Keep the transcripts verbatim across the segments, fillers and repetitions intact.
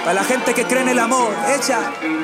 Para la gente que cree en el amor, echa.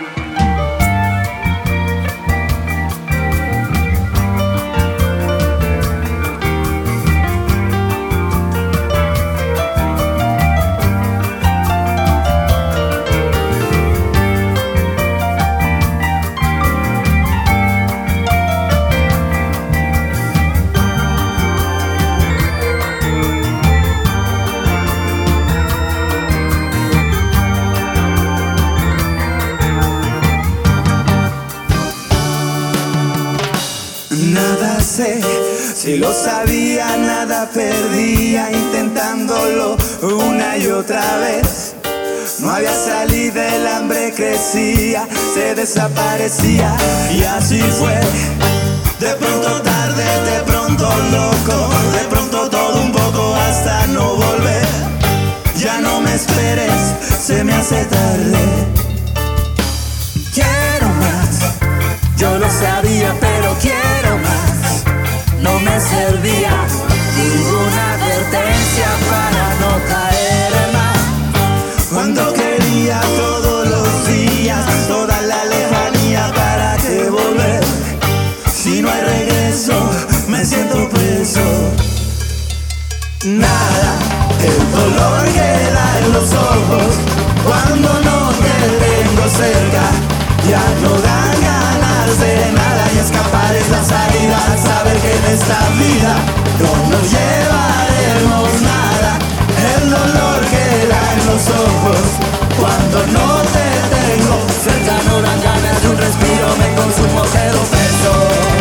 Nada sé, si lo sabía, nada perdía intentándolo una y otra vez. No había salida, el hambre crecía, se desaparecía y así fue. De pronto tarde, de pronto loco, de pronto todo un poco hasta no volver. Ya no me esperes, se me hace tarde. Quiero más, yo lo sabía, pero quiero más. No me servía ninguna advertencia para no caer en más. Cuando quería todos los días, toda la lejanía, ¿para qué volver? Si no hay regreso, me siento preso. Nada, el dolor queda en los ojos cuando no te tengo cerca. Ya no dan ganas de nada y escapar es la salida. Al saber que en esta vida no nos llevaremos nada. El dolor queda en los ojos cuando no te tengo cerca. No dan ganas de un respiro, me consumo, quedo preso.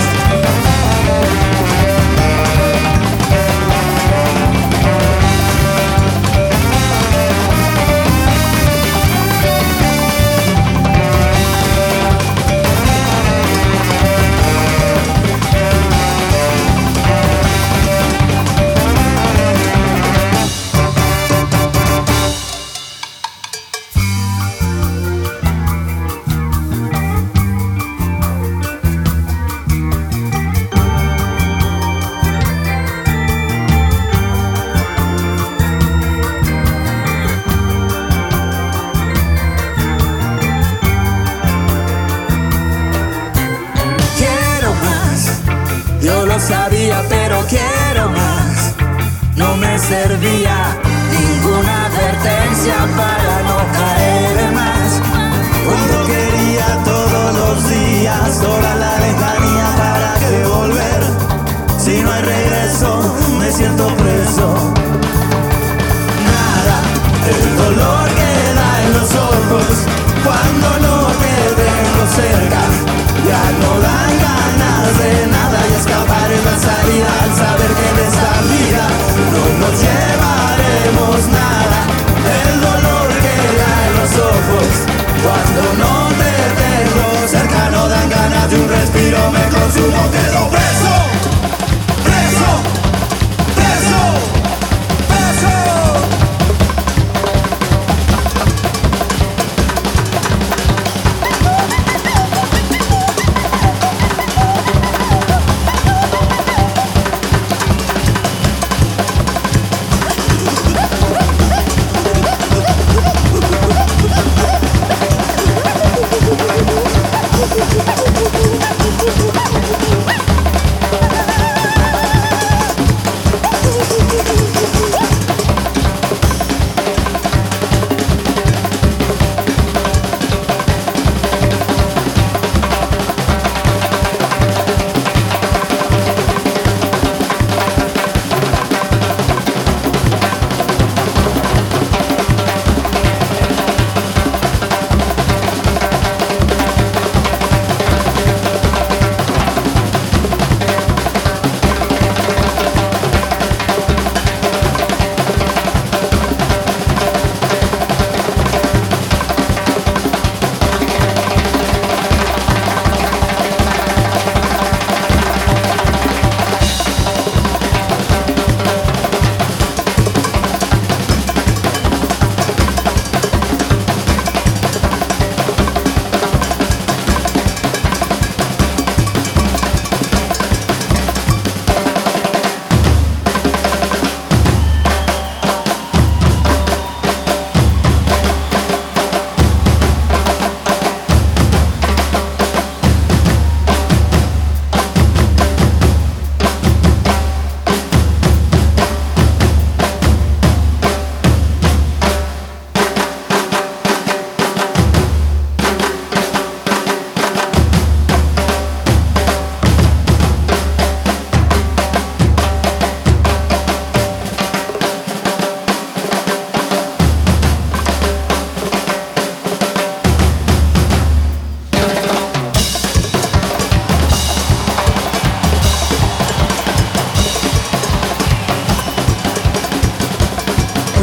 Yo lo sabía, pero quiero más. No me servía ninguna advertencia para no caer en más. Cuando quería todos los días, toda la lejanía, ¿para qué volver? Si no hay regreso, me siento preso. Nada, el dolor queda en los ojos cuando no te tengo cerca. Ya no dan ganas de nada y escapar es la salida. Al saber que en esta vida no nos llevaremos nada. El dolor queda en los ojos cuando no te tengo cerca. No dan ganas de un respiro, me consumo, quedo preso. Preso, preso.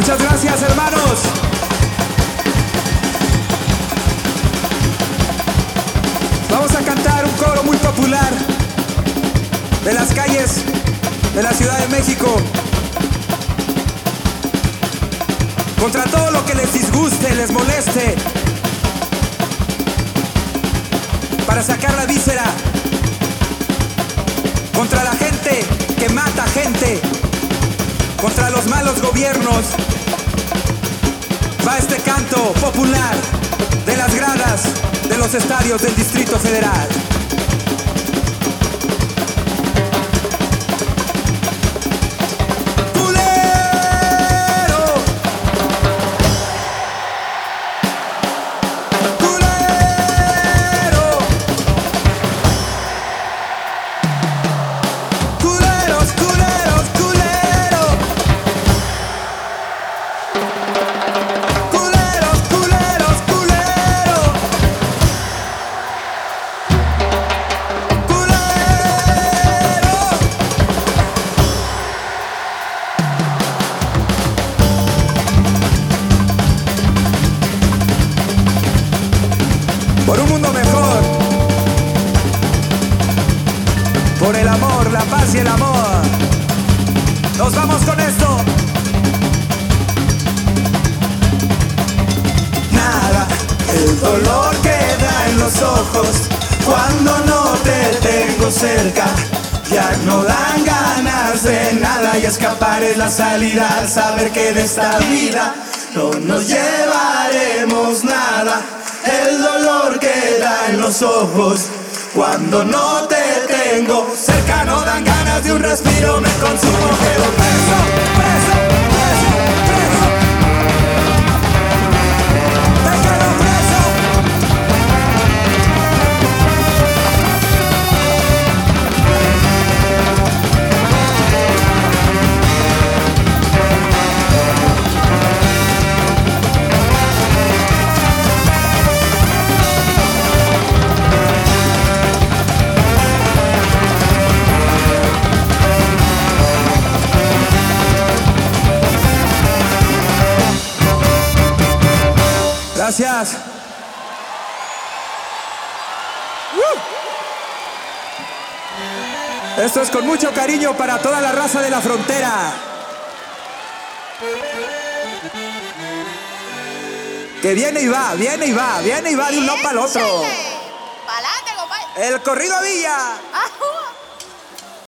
Muchas gracias, hermanos. Vamos a cantar un coro muy popular de las calles de la Ciudad de México, contra todo lo que les disguste, les moleste, para sacar la víscera contra la gente que mata gente, contra los malos gobiernos. Va este canto popular de las gradas de los estadios del Distrito Federal. Por un mundo mejor, por el amor, la paz y el amor. Nos vamos con esto. Nada, el dolor queda en los ojos cuando no te tengo cerca. Ya no dan ganas de nada y escapar es la salida al saber que de esta vida no nos llevaremos nada. El dolor queda en los ojos cuando no te tengo cerca. No dan ganas de un respiro, me consumo, quedo preso, preso, preso, preso. Me quedo preso. Gracias. Uh. Esto es con mucho cariño para toda la raza de la frontera, que viene y va, viene y va, viene y va de un lado para el otro. Pa'lante, compadre. El corrido a Villa.